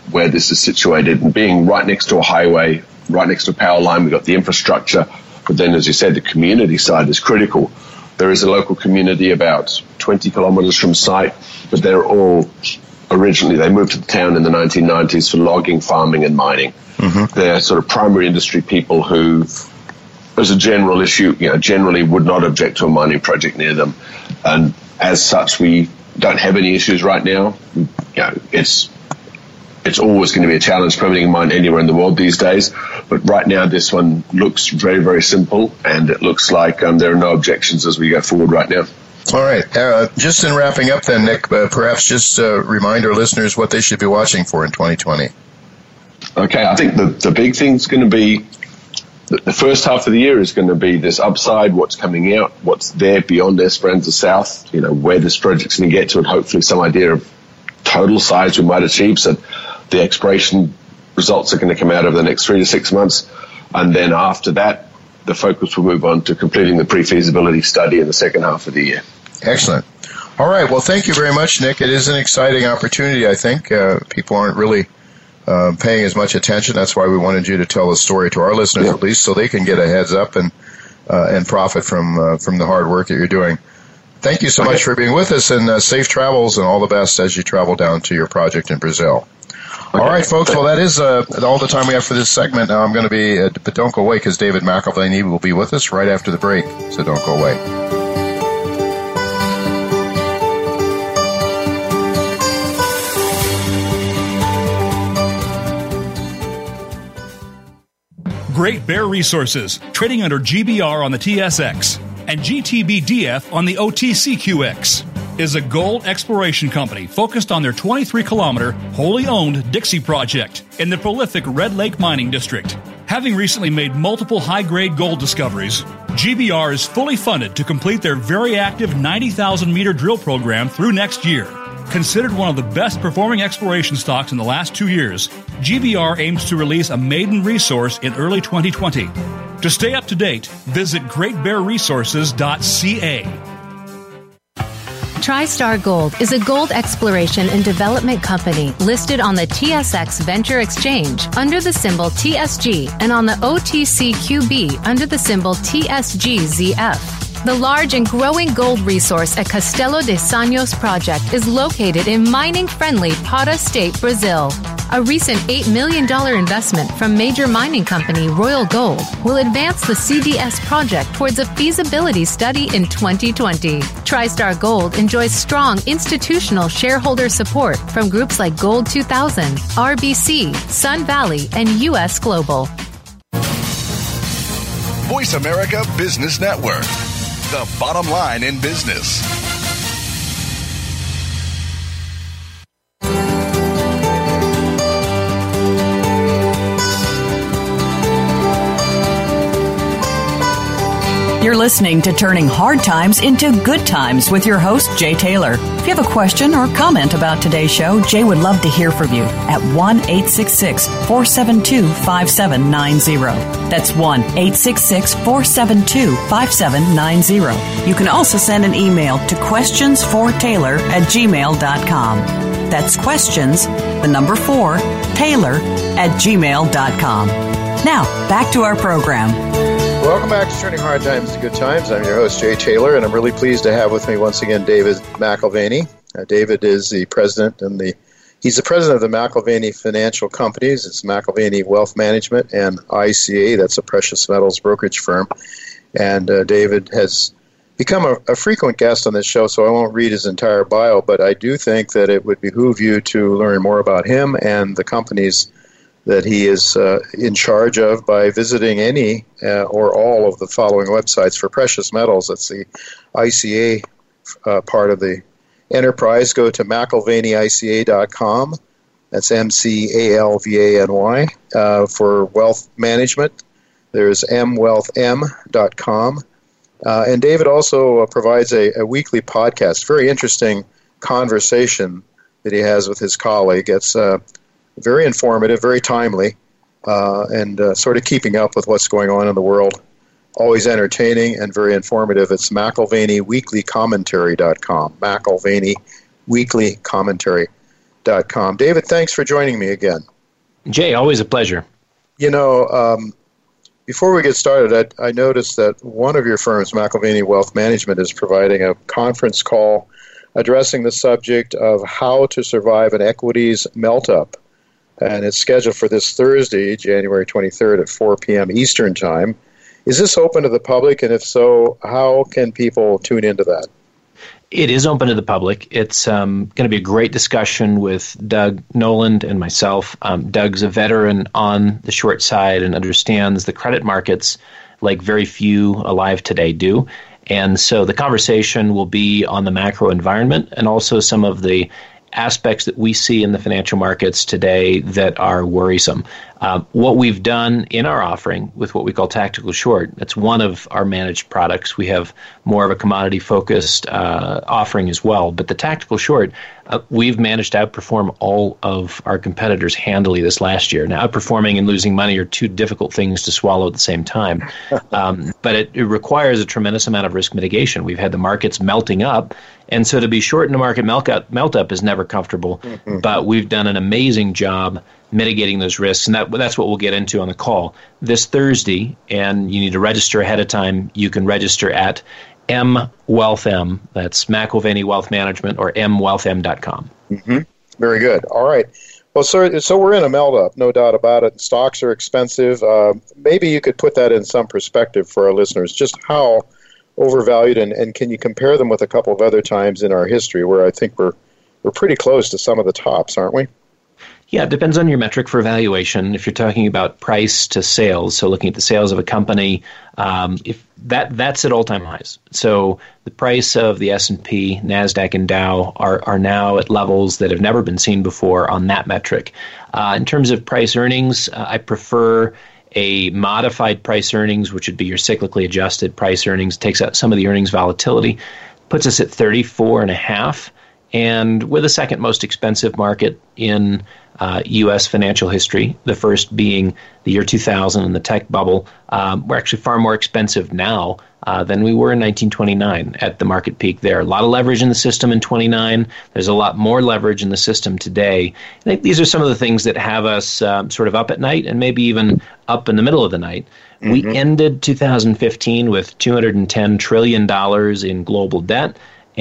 where this is situated, and being right next to a highway, right next to a power line, we've got the infrastructure, but then, as you said, the community side is critical. There is a local community about twenty kilometers from site, but they're all originally, they moved to the town in the nineteen nineties for logging, farming, and mining. Mm-hmm. They're sort of primary industry people who, as a general issue, you know, generally would not object to a mining project near them. And as such, we don't have any issues right now. You know, it's it's always going to be a challenge permitting a mine anywhere in the world these days. But right now, this one looks very, very simple, and it looks like um, there are no objections as we go forward right now. All right. Uh, just in wrapping up then, Nick, uh, perhaps just uh, remind our listeners what they should be watching for in twenty twenty. Okay, I think the, the big thing's going to be, the, the first half of the year is going to be this upside, what's coming out, what's there beyond Esperanza South, you know, where this project's going to get to, and hopefully some idea of total size we might achieve. So the exploration results are going to come out over the next three to six months. And then after that, the focus will move on to completing the pre-feasibility study in the second half of the year. Excellent. All right. Well, thank you very much, Nick. It is an exciting opportunity, I think. Uh, people aren't really uh, paying as much attention. That's why we wanted you to tell the story to our listeners, yeah. at least, so they can get a heads up and uh, and profit from uh, from the hard work that you're doing. Thank you so okay. much for being with us, and uh, safe travels and all the best as you travel down to your project in Brazil. Okay. All right, folks. Well, that is uh, all the time we have for this segment. Now I'm going to be, uh, but don't go away, because David McAlvany will be with us right after the break. So don't go away. Great Bear Resources, trading under G B R on the T S X and G T B D F on the O T C Q X, is a gold exploration company focused on their twenty-three kilometer, wholly owned Dixie project in the prolific Red Lake Mining District. Having recently made multiple high-grade gold discoveries, G B R is fully funded to complete their very active ninety thousand meter drill program through next year. Considered one of the best performing exploration stocks in the last two years, G B R aims to release a maiden resource in early twenty twenty. To stay up to date, visit great bear resources dot c a. TriStar Gold is a gold exploration and development company listed on the T S X Venture Exchange under the symbol T S G and on the O T C Q B under the symbol T S G Z F. The large and growing gold resource at Castelo de Sanhos project is located in mining-friendly Pará State, Brazil. A recent eight million dollars investment from major mining company Royal Gold will advance the C D S project towards a feasibility study in twenty twenty. TriStar Gold enjoys strong institutional shareholder support from groups like Gold two thousand, R B C, Sun Valley, and U S Global. Voice America Business Network, the bottom line in business. You're listening to Turning Hard Times into Good Times with your host, Jay Taylor. If you have a question or comment about today's show, Jay would love to hear from you at one eight six six, four seven two, five seven nine zero. That's one eight six six, four seven two, five seven nine zero. You can also send an email to questions for taylor at gmail dot com. That's questions, the number four, Taylor at gmail dot com. Now, back to our program. Welcome back to Turning Hard Times to Good Times. I'm your host, Jay Taylor, and I'm really pleased to have with me once again David McAlvany. Uh, David is the president and the he's the president of the McAlvany Financial Companies. It's McAlvany Wealth Management and I C A. That's a precious metals brokerage firm. And uh, David has become a, a frequent guest on this show, so I won't read his entire bio, but I do think that it would behoove you to learn more about him and the companies that he is uh, in charge of by visiting any uh, or all of the following websites for precious metals. That's the I C A uh, part of the enterprise. Go to McAlvany I C A dot com. That's M C A L V A N Y. Uh, for wealth management, there's M wealth M dot com. Uh, and David also uh, provides a, a weekly podcast, very interesting conversation that he has with his colleague. It's uh, very informative, very timely, uh, and uh, sort of keeping up with what's going on in the world. Always entertaining and very informative. It's McAlvany Weekly Commentary dot com. McAlvany Weekly Commentary dot com. David, thanks for joining me again. Jay, always a pleasure. You know, um, before we get started, I, I noticed that one of your firms, McAlvany Wealth Management, is providing a conference call addressing the subject of how to survive an equities melt-up. And it's scheduled for this Thursday, January twenty-third at four p.m. Eastern Time. Is this open to the public? And if so, how can people tune into that? It is open to the public. It's um, going to be a great discussion with Doug Noland and myself. Um, Doug's a veteran on the short side and understands the credit markets like very few alive today do. And so the conversation will be on the macro environment and also some of the aspects that we see in the financial markets today that are worrisome. Uh, what we've done in our offering with what we call tactical short, that's one of our managed products. We have more of a commodity-focused uh, offering as well. But the tactical short, uh, we've managed to outperform all of our competitors handily this last year. Now, outperforming and losing money are two difficult things to swallow at the same time. Um, but it, it requires a tremendous amount of risk mitigation. We've had the markets melting up, and so to be short in a market melt up, melt up is never comfortable. Mm-hmm. But we've done an amazing job mitigating those risks, and that that's what we'll get into on the call this Thursday. And you need to register ahead of time. You can register at M Wealth M. That's McAlvany Wealth Management, or M Wealth M dot com. Mm-hmm. Very good. All right. Well, so so we're in a melt up, no doubt about it. Stocks are expensive. Uh, maybe you could put that in some perspective for our listeners. Just how overvalued, and, and can you compare them with a couple of other times in our history where I think we're we're pretty close to some of the tops, aren't we? Yeah, it depends on your metric for valuation. If you're talking about price to sales, so looking at the sales of a company, um, if that that's at all-time highs. So the price of the S and P, NASDAQ, and Dow are, are now at levels that have never been seen before on that metric. Uh, in terms of price earnings, uh, I prefer a modified price earnings, which would be your cyclically adjusted price earnings, takes out some of the earnings volatility, puts us at thirty-four and a half, and we're the second most expensive market in uh, U S financial history, the first being the year two thousand and the tech bubble. Um, we're actually far more expensive now uh, than we were in nineteen twenty-nine at the market peak there. A lot of leverage in the system in twenty-nine. There's a lot more leverage in the system today. I think these are some of the things that have us um, sort of up at night and maybe even up in the middle of the night. Mm-hmm. We ended two thousand fifteen with two hundred ten trillion dollars in global debt.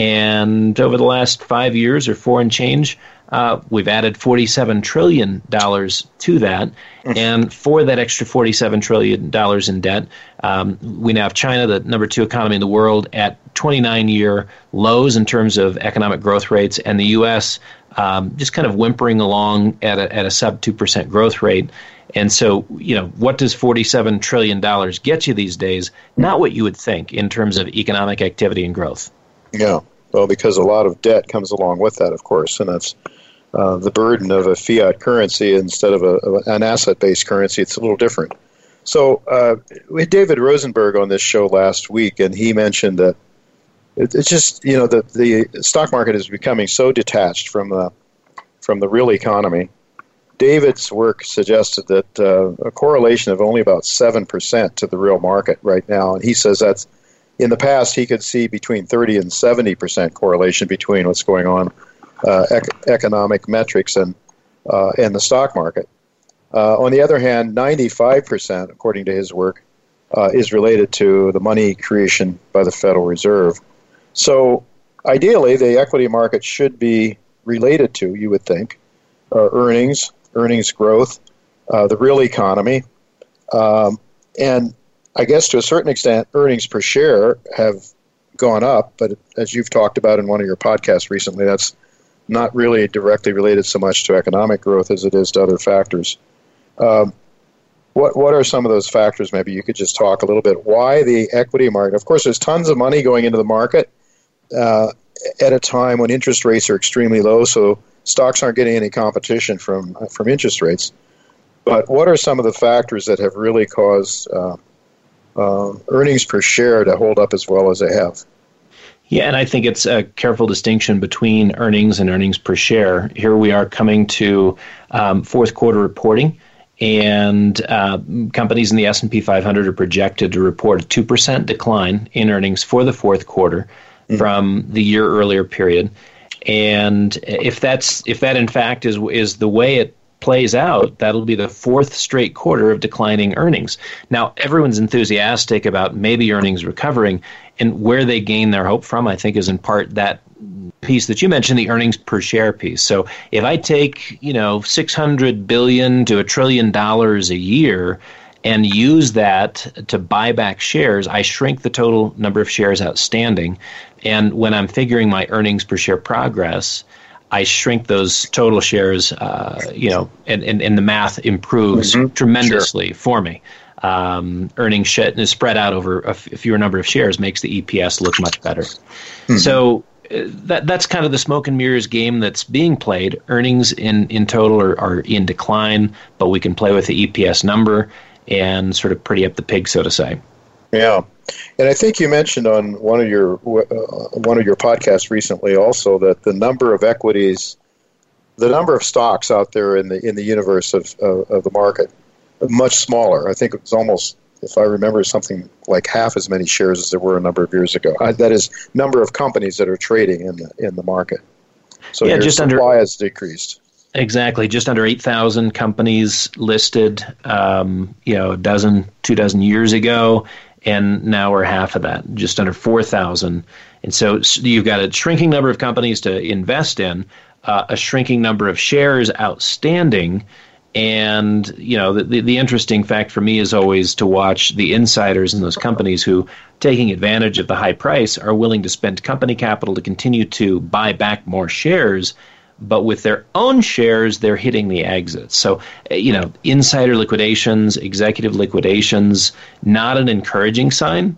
And over the last five years or four and change, uh, we've added forty-seven trillion dollars to that. Mm-hmm. And for that extra forty-seven trillion dollars in debt, um, we now have China, the number two economy in the world, at twenty-nine-year lows in terms of economic growth rates, and the U S um, just kind of whimpering along at a, at a sub two percent growth rate. And so, you know, what does forty-seven trillion dollars get you these days? Not what you would think in terms of economic activity and growth. Yeah, well, because a lot of debt comes along with that, of course, and that's uh, the burden of a fiat currency instead of, a, of an asset-based currency. It's a little different. So uh, we had David Rosenberg on this show last week, and he mentioned that it, it's just, you know, the, the stock market is becoming so detached from the, from the real economy. David's work suggested that uh, a correlation of only about seven percent to the real market right now, and he says that's in the past, he could see between thirty and seventy percent correlation between what's going on, uh, ec- economic metrics and uh, and the stock market. Uh, on the other hand, ninety-five percent, according to his work, uh, is related to the money creation by the Federal Reserve. So, ideally, the equity market should be related to, you would think, uh, earnings, earnings growth, uh, the real economy, um, and I guess to a certain extent, earnings per share have gone up, but as you've talked about in one of your podcasts recently, that's not really directly related so much to economic growth as it is to other factors. Um, what what are some of those factors? Maybe you could just talk a little bit. Why the equity market? Of course, there's tons of money going into the market uh, at a time when interest rates are extremely low, so stocks aren't getting any competition from from interest rates. But what are some of the factors that have really caused uh, Uh, earnings per share to hold up as well as they have? Yeah, and I think it's a careful distinction between earnings and earnings per share. Here we are coming to um, fourth quarter reporting, and uh, companies in the S and P five hundred are projected to report a two percent decline in earnings for the fourth quarter mm-hmm. from the year earlier period. And if that's if that in fact is is the way it plays out, that'll be the fourth straight quarter of declining earnings. Now, everyone's enthusiastic about maybe earnings recovering, and where they gain their hope from, I think, is in part that piece that you mentioned, the earnings per share piece. So if I take, you know, six hundred billion to a trillion dollars a year and use that to buy back shares, I shrink the total number of shares outstanding. And when I'm figuring my earnings per share progress, I shrink those total shares, uh, you know, and, and, and the math improves mm-hmm. tremendously sure. for me. Um, earnings sh- spread out over a, f- a fewer number of shares makes the E P S look much better. Mm-hmm. So uh, that that's kind of the smoke and mirrors game that's being played. Earnings in, in total are, are in decline, but we can play with the E P S number and sort of pretty up the pig, so to say. Yeah, and I think you mentioned on one of your uh, one of your podcasts recently also that the number of equities, the number of stocks out there in the in the universe of of, of the market, much smaller. I think it was almost, if I remember, something like half as many shares as there were a number of years ago. I, that is, number of companies that are trading in the in the market. So yeah, your just supply under, has decreased. Exactly, just under eight thousand companies listed, um, you know, a dozen, two dozen years ago, and now we're half of that, just under four thousand. And so you've got a shrinking number of companies to invest in, uh, a shrinking number of shares outstanding, and, you know, the, the, the interesting fact for me is always to watch the insiders in those companies who, taking advantage of the high price, are willing to spend company capital to continue to buy back more shares, but with their own shares, they're hitting the exits. So, you know, insider liquidations, executive liquidations, not an encouraging sign.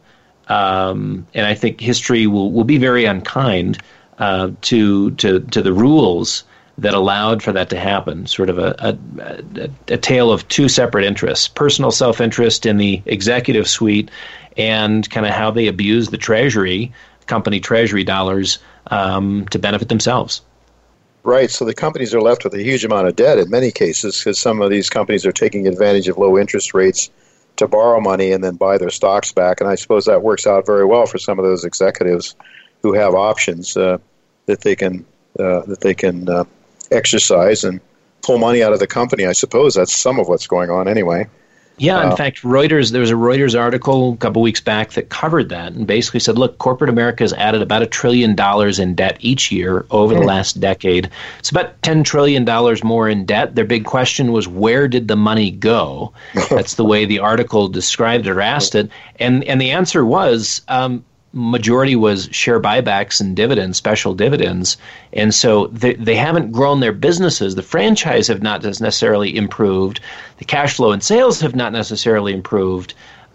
Um, and I think history will, will be very unkind uh, to, to to the rules that allowed for that to happen. Sort of a, a, a, a tale of two separate interests, personal self-interest in the executive suite and kind of how they abuse the treasury, company treasury dollars um, to benefit themselves. Right, so the companies are left with a huge amount of debt in many cases because some of these companies are taking advantage of low interest rates to borrow money and then buy their stocks back. And I suppose that works out very well for some of those executives who have options uh, that they can uh, that they can uh, exercise and pull money out of the company. I suppose that's some of what's going on anyway. Yeah, in uh, fact, Reuters, there was a Reuters article a couple weeks back that covered that and basically said, look, corporate America has added about a trillion dollars in debt each year over the last decade. It's about ten trillion dollars more in debt. Their big question was, where did the money go? That's the way the article described it or asked it. And, and the answer was, um, majority was share buybacks and dividends, special dividends. And so they, they haven't grown their businesses. The franchise have not necessarily improved. The cash flow and sales have not necessarily improved.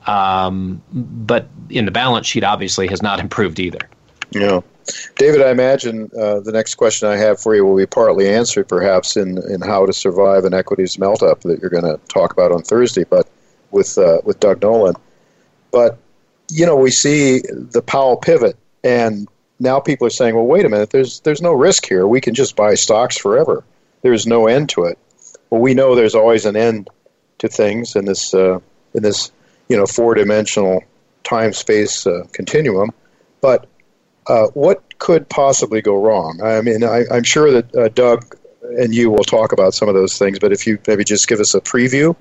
Um, but in the balance sheet, obviously, has not improved either. Yeah. David, I imagine uh, the next question I have for you will be partly answered perhaps in, in how to survive an equities melt-up that you're going to talk about on Thursday, but with uh, with Doug Nolan. But you know, we see the Powell pivot, and now people are saying, well, wait a minute, there's there's no risk here. We can just buy stocks forever. There's no end to it. Well, we know there's always an end to things in this, uh, in this you know, four-dimensional time-space uh, continuum. But uh, what could possibly go wrong? I mean, I, I'm sure that uh, Doug and you will talk about some of those things, but if you maybe just give us a preview.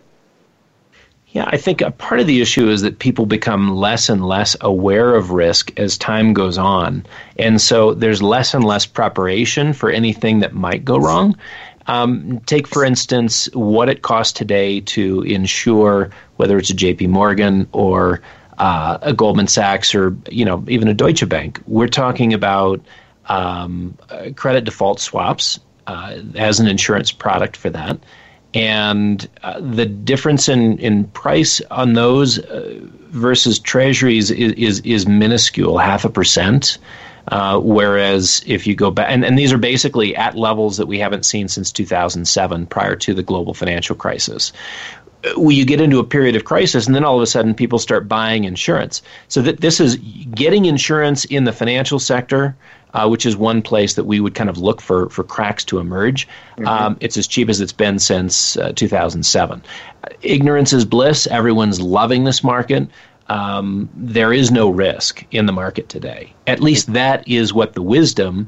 Yeah, I think a part of the issue is that people become less and less aware of risk as time goes on. And so there's less and less preparation for anything that might go wrong. Um, take, for instance, what it costs today to insure, whether it's a J P Morgan or uh, a Goldman Sachs or, you know, even a Deutsche Bank. We're talking about um, credit default swaps uh, as an insurance product for that. And uh, the difference in, in price on those uh, versus treasuries is, is, is minuscule, half a percent. Uh, whereas if you go back, and, and these are basically at levels that we haven't seen since two thousand seven, prior to the global financial crisis. Well, you get into a period of crisis, and then all of a sudden people start buying insurance. So that this is getting insurance in the financial sector, uh, which is one place that we would kind of look for, for cracks to emerge. Mm-hmm. Um, it's as cheap as it's been since uh, two thousand seven. Ignorance is bliss. Everyone's loving this market. Um, there is no risk in the market today. At least that is what the wisdom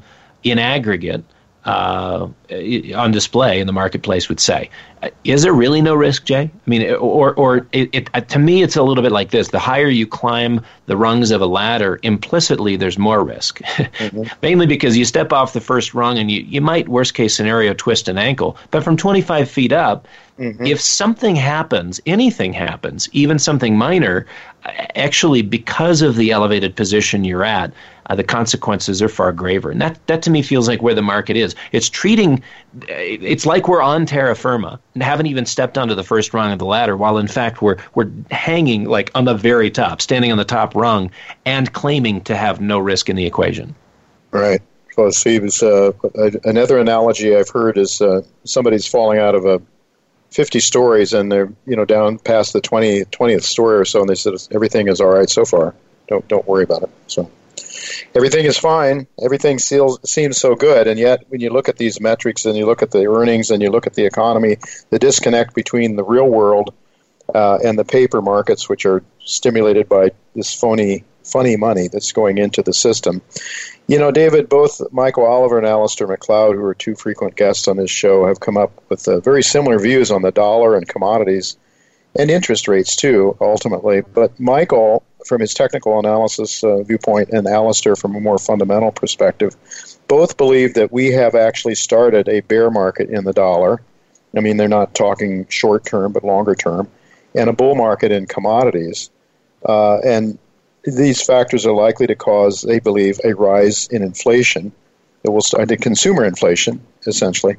in aggregate uh, on display in the marketplace would say. Is there really no risk, Jay? I mean, or or it, it, to me, it's a little bit like this. The higher you climb the rungs of a ladder, implicitly, there's more risk. Mm-hmm. Mainly because you step off the first rung and you, you might, worst case scenario, twist an ankle. But from twenty-five feet up, mm-hmm. if something happens, anything happens, even something minor, actually, because of the elevated position you're at, uh, the consequences are far graver. And that, that to me feels like where the market is. It's treating, it's like we're on terra firma and haven't even stepped onto the first rung of the ladder, while in fact we're we're hanging like on the very top, standing on the top rung, and claiming to have no risk in the equation. Right. So, Steve, uh, another analogy I've heard is uh, somebody's falling out of a fifty stories and they're you know down past the twentieth, twentieth story or so, and they said everything is all right so far. Don't don't worry about it. So everything is fine. Everything seems, seems so good, and yet when you look at these metrics and you look at the earnings and you look at the economy, the disconnect between the real world uh, and the paper markets, which are stimulated by this phony, funny money that's going into the system. You know, David, both Michael Oliver and Alistair McLeod, who are two frequent guests on this show, have come up with uh, very similar views on the dollar and commodities and interest rates, too, ultimately. But Michael, from his technical analysis uh, viewpoint, and Alistair from a more fundamental perspective, both believe that we have actually started a bear market in the dollar. I mean, they're not talking short term, but longer term, and a bull market in commodities. Uh, and these factors are likely to cause, they believe, a rise in inflation. It will start to consumer inflation, essentially.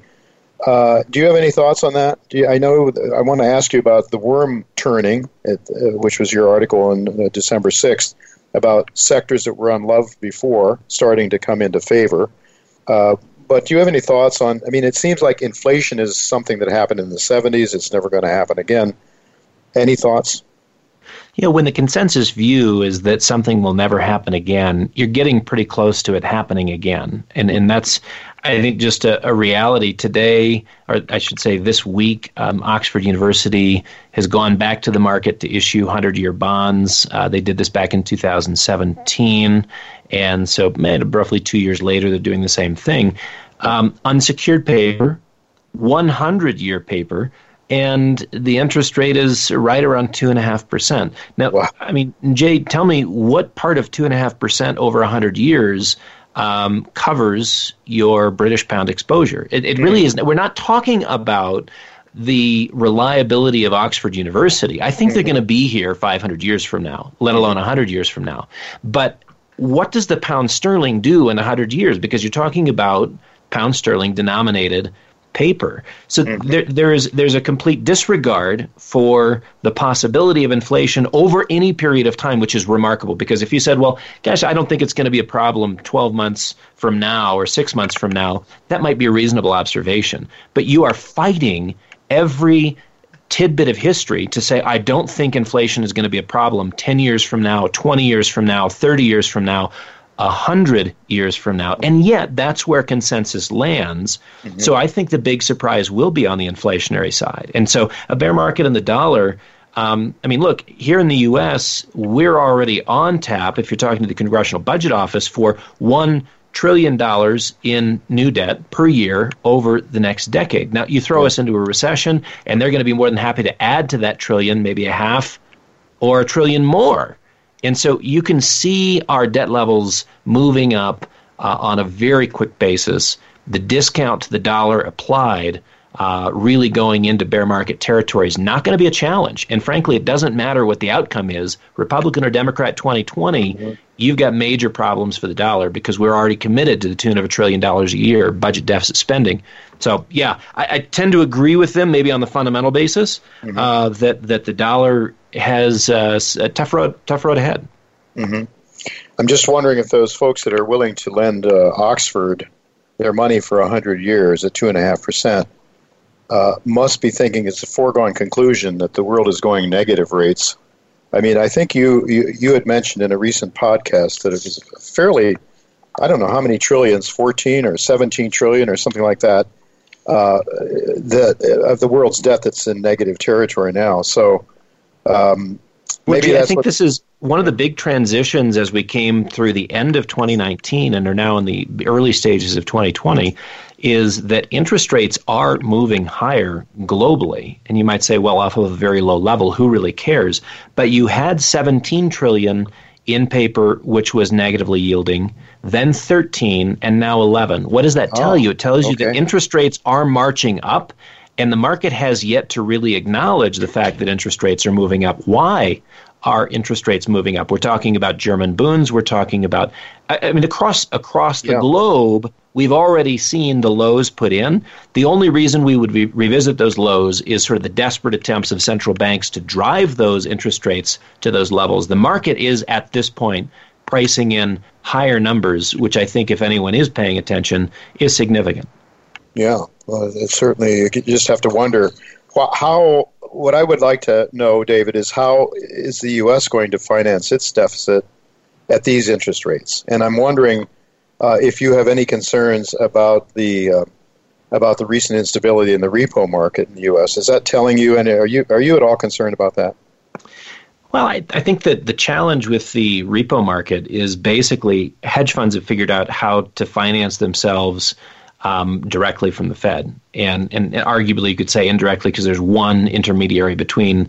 Uh, do you have any thoughts on that? Do you, I know I want to ask you about the worm turning, at, uh, which was your article on uh, December sixth, about sectors that were unloved before starting to come into favor. Uh, but do you have any thoughts on, I mean, it seems like inflation is something that happened in the seventies. It's never going to happen again. Any thoughts? You know, when the consensus view is that something will never happen again, you're getting pretty close to it happening again. And and that's, I think, just a, a reality today, or I should say this week. um, Oxford University has gone back to the market to issue hundred-year bonds. Uh, they did this back in two thousand seventeen. And so man, roughly two years later, they're doing the same thing. Um, unsecured paper, hundred-year paper, and the interest rate is right around two point five percent. Now, wow. I mean, Jay, tell me what part of two point five percent over one hundred years um, covers your British pound exposure? It, it really isn't. We're not talking about the reliability of Oxford University. I think mm-hmm. they're going to be here five hundred years from now, let alone one hundred years from now. But what does the pound sterling do in one hundred years? Because you're talking about pound sterling denominated paper. So mm-hmm. there, there is there's a complete disregard for the possibility of inflation over any period of time, which is remarkable. Because if you said, well, gosh, I don't think it's going to be a problem twelve months from now or six months from now, that might be a reasonable observation. But you are fighting every tidbit of history to say, I don't think inflation is going to be a problem ten years from now, twenty years from now, thirty years from now, one hundred years from now. And yet that's where consensus lands. Mm-hmm. So I think the big surprise will be on the inflationary side. And so a bear market in the dollar, um, I mean, look, here in the U S, we're already on tap, if you're talking to the Congressional Budget Office, for one trillion dollars in new debt per year over the next decade. Now, you throw us into a recession, and they're going to be more than happy to add to that trillion, maybe a half or a trillion more. And so you can see our debt levels moving up uh, on a very quick basis. The discount to the dollar applied uh, really going into bear market territory is not going to be a challenge. And frankly, it doesn't matter what the outcome is, Republican or Democrat twenty twenty, mm-hmm. you've got major problems for the dollar because we're already committed to the tune of a trillion dollars a year budget deficit spending. So, yeah, I, I tend to agree with them maybe on the fundamental basis mm-hmm. uh, that, that the dollar has uh, a tough road, tough road ahead. Mm-hmm. I'm just wondering if those folks that are willing to lend uh, Oxford their money for one hundred years at two point five percent uh, must be thinking it's a foregone conclusion that the world is going negative rates. I mean, I think you, you, you had mentioned in a recent podcast that it was fairly, I don't know how many trillions, fourteen or seventeen trillion or something like that, uh, that of the world's debt that's in negative territory now. So, um, Well, Jay, I think this is one of the big transitions as we came through the end of twenty nineteen and are now in the early stages of twenty twenty, is that interest rates are moving higher globally. And you might say, well, off of a very low level, who really cares? But you had seventeen trillion dollars in paper, which was negatively yielding, then thirteen, and now eleven. What does that tell oh, you? It tells okay. you that interest rates are marching up, and the market has yet to really acknowledge the fact that interest rates are moving up. Why are interest rates moving up? We're talking about German bunds. We're talking about, I, I mean, across across the yeah. globe, we've already seen the lows put in. The only reason we would re- revisit those lows is sort of the desperate attempts of central banks to drive those interest rates to those levels. The market is, at this point, pricing in higher numbers, which I think, if anyone is paying attention, is significant. Yeah, well, it's certainly, you just have to wonder how, what I would like to know, David, is how is the U S going to finance its deficit at these interest rates? And I'm wondering uh, if you have any concerns about the uh, about the recent instability in the repo market in the U S. Is that telling you, and are you are you at all concerned about that? Well, I, I think that the challenge with the repo market is basically hedge funds have figured out how to finance themselves Um, directly from the Fed, and, and arguably you could say indirectly because there's one intermediary between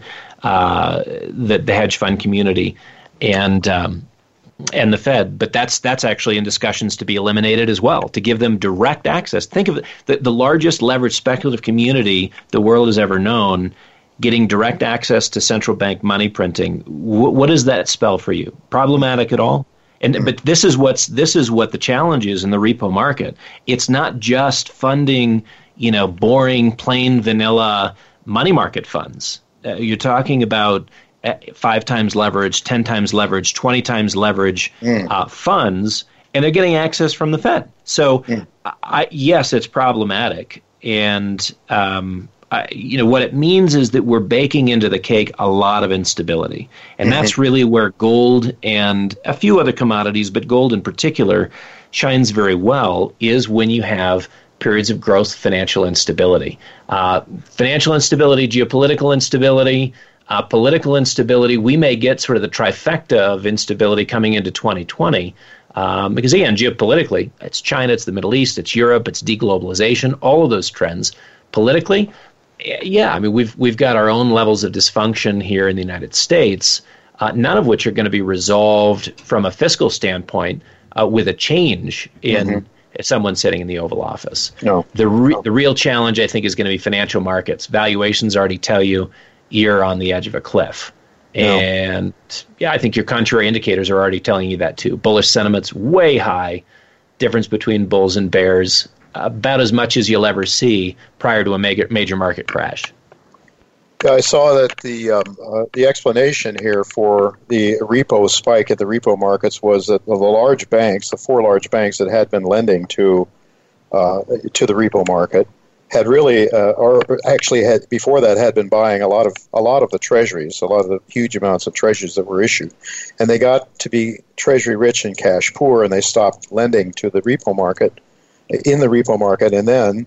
uh, the, the hedge fund community and um, and the Fed. But that's that's actually in discussions to be eliminated as well, to give them direct access. Think of it, the, the largest leveraged speculative community the world has ever known, getting direct access to central bank money printing. W- what does that spell for you? Problematic at all? And, but this is what's this is what the challenge is in the repo market. It's not just funding, you know, boring, plain vanilla money market funds. Uh, you're talking about five times leverage, ten times leverage, twenty times leverage mm. uh, funds, and they're getting access from the Fed. So, mm. I, yes, it's problematic, and um, I, you know what it means is that we're baking into the cake a lot of instability, and mm-hmm. that's really where gold and a few other commodities, but gold in particular, shines very well. Is when you have periods of gross financial instability, uh, financial instability, geopolitical instability, uh, political instability. We may get sort of the trifecta of instability coming into twenty twenty. Um, because again, geopolitically, it's China, it's the Middle East, it's Europe, it's deglobalization, all of those trends. Politically, yeah, I mean, we've we've got our own levels of dysfunction here in the United States, uh, none of which are going to be resolved from a fiscal standpoint uh, with a change in mm-hmm. someone sitting in the Oval Office. No. The re- no. the real challenge, I think, is going to be financial markets. Valuations already tell you you're on the edge of a cliff. No. And, yeah, I think your contrary indicators are already telling you that, too. Bullish sentiment's way high. Difference between bulls and bears, about as much as you'll ever see prior to a major, major market crash. Yeah, I saw that the um, uh, the explanation here for the repo spike at the repo markets was that the large banks, the four large banks that had been lending to uh, to the repo market, had really, uh, or actually had before that had been buying a lot of a lot of the treasuries, a lot of the huge amounts of treasuries that were issued, and they got to be treasury rich and cash poor, and they stopped lending to the repo market. in the repo market, and then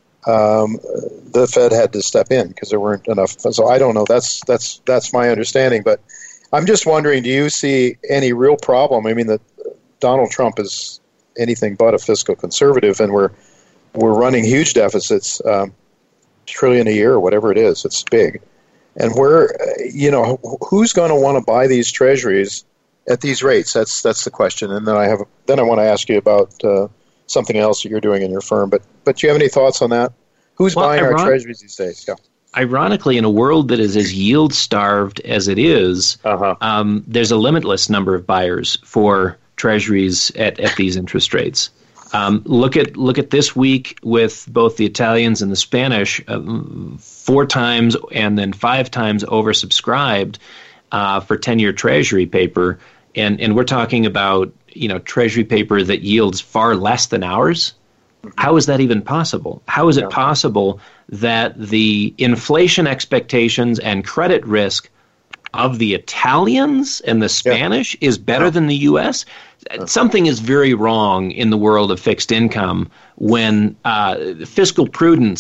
um, the Fed had to step in because there weren't enough. So I don't know. That's that's that's my understanding. But I'm just wondering, do you see any real problem? I mean, that Donald Trump is anything but a fiscal conservative, and we're we're running huge deficits, um, trillion a year or whatever it is. It's big, and where you know who's going to want to buy these treasuries at these rates? That's that's the question. And then I have then I want to ask you about. Uh, something else that you're doing in your firm. But but do you have any thoughts on that? Who's well, buying iron- our treasuries these days? Yeah. Ironically, in a world that is as yield-starved as it is, uh-huh. um, there's a limitless number of buyers for treasuries at, at these interest rates. Um, look at look at this week with both the Italians and the Spanish, um, four times and then five times oversubscribed uh, for ten-year treasury paper. And and we're talking about you know, treasury paper that yields far less than ours. How is that even possible? How is it possible that the inflation expectations and credit risk of the Italians and the Spanish yeah. is better yeah. than the U S? Something is very wrong in the world of fixed income when uh, fiscal prudence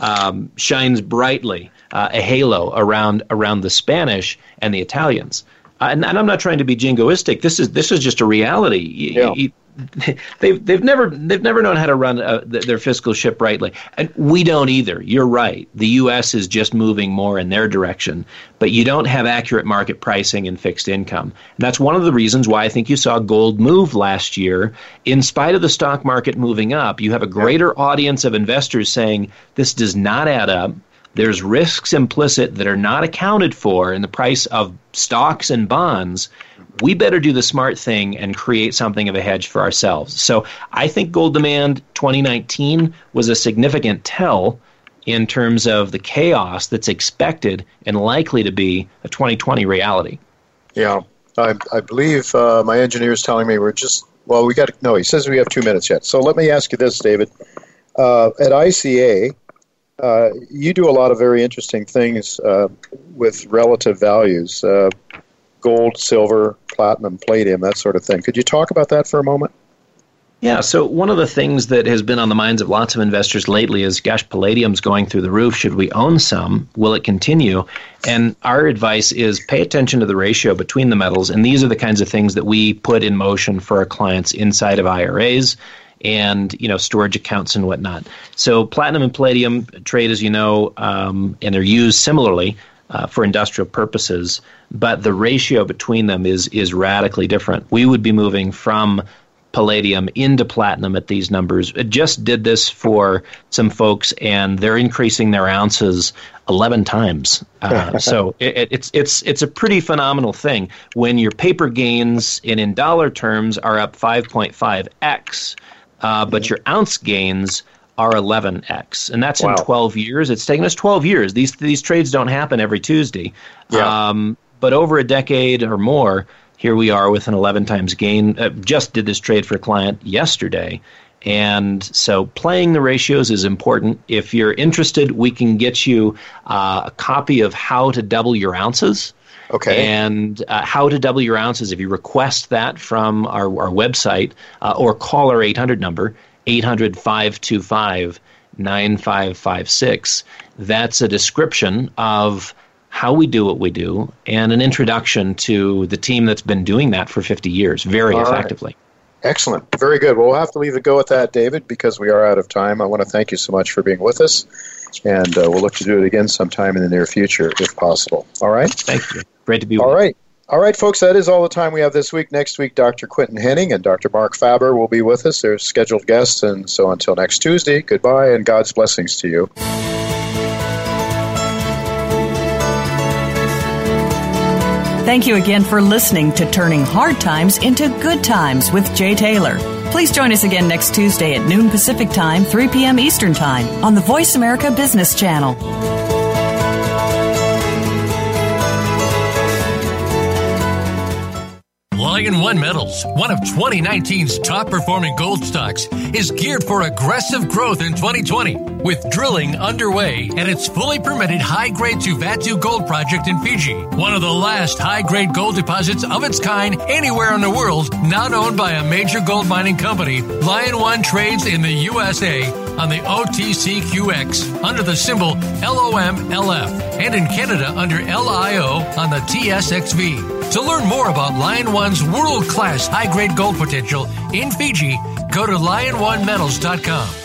um, shines brightly, uh, a halo around around the Spanish and the Italians. Uh, and, and I'm not trying to be jingoistic. This is this is just a reality. Yeah. You, They've they've never they've never known how to run uh, their fiscal ship rightly, and we don't either. You're right. The U S is just moving more in their direction, but you don't have accurate market pricing in fixed income, and that's one of the reasons why I think you saw gold move last year. In spite of the stock market moving up, you have a greater audience of investors saying this does not add up. There's risks implicit that are not accounted for in the price of stocks and bonds. We better do the smart thing and create something of a hedge for ourselves. So I think gold demand twenty nineteen was a significant tell in terms of the chaos that's expected and likely to be a twenty twenty reality. Yeah, I, I believe uh, my engineer is telling me we're just, well, we got to, no, he says we have two minutes yet. So let me ask you this, David. Uh, at I C A, uh, you do a lot of very interesting things uh, with relative values. Uh, gold, silver, platinum, palladium, that sort of thing. Could you talk about that for a moment? Yeah, so one of the things that has been on the minds of lots of investors lately is, gosh, palladium's going through the roof. Should we own some? Will it continue? And our advice is pay attention to the ratio between the metals, and these are the kinds of things that we put in motion for our clients inside of I R As and, you know, storage accounts and whatnot. So platinum and palladium trade, as you know, um, and they're used similarly Uh, for industrial purposes, but the ratio between them is is radically different. We would be moving from palladium into platinum at these numbers. It just did this for some folks, and they're increasing their ounces eleven times. Uh, so it, it's it's it's a pretty phenomenal thing. When your paper gains in, in dollar terms are up five point five x, uh, but your ounce gains are eleven x, and that's wow. in twelve years. It's taken us twelve years. These these trades don't happen every Tuesday. Yeah. Um, but over a decade or more, here we are with an eleven times gain. Uh, just did this trade for a client yesterday. And so playing the ratios is important. If you're interested, we can get you uh, a copy of How to Double Your Ounces. Okay. And uh, How to Double Your Ounces, if you request that from our, our website uh, or call our eight hundred number, eight hundred, five two five, nine five five six. That's a description of how we do what we do and an introduction to the team that's been doing that for fifty years very All effectively. Right. Excellent. Very good. Well, we'll have to leave it go at that, David, because we are out of time. I want to thank you so much for being with us, and uh, we'll look to do it again sometime in the near future if possible. All right? Thank you. Great to be with you. you. All right. All right, folks, that is all the time we have this week. Next week, Doctor Quentin Henning and Doctor Mark Faber will be with us. They're scheduled guests, and so until next Tuesday, goodbye and God's blessings to you. Thank you again for listening to Turning Hard Times into Good Times with Jay Taylor. Please join us again next Tuesday at noon Pacific Time, three p.m. Eastern Time on the Voice America Business Channel. Lion One Metals, one of twenty nineteen's top-performing gold stocks, is geared for aggressive growth in twenty twenty. With drilling underway at its fully permitted high-grade Tuvatu gold project in Fiji, one of the last high-grade gold deposits of its kind anywhere in the world, not owned by a major gold mining company, Lion One trades in the U S A on the O T C Q X under the symbol L O M L F and in Canada under L I O on the T S X V. To learn more about Lion One's world-class high-grade gold potential in Fiji, go to lion one metals dot com.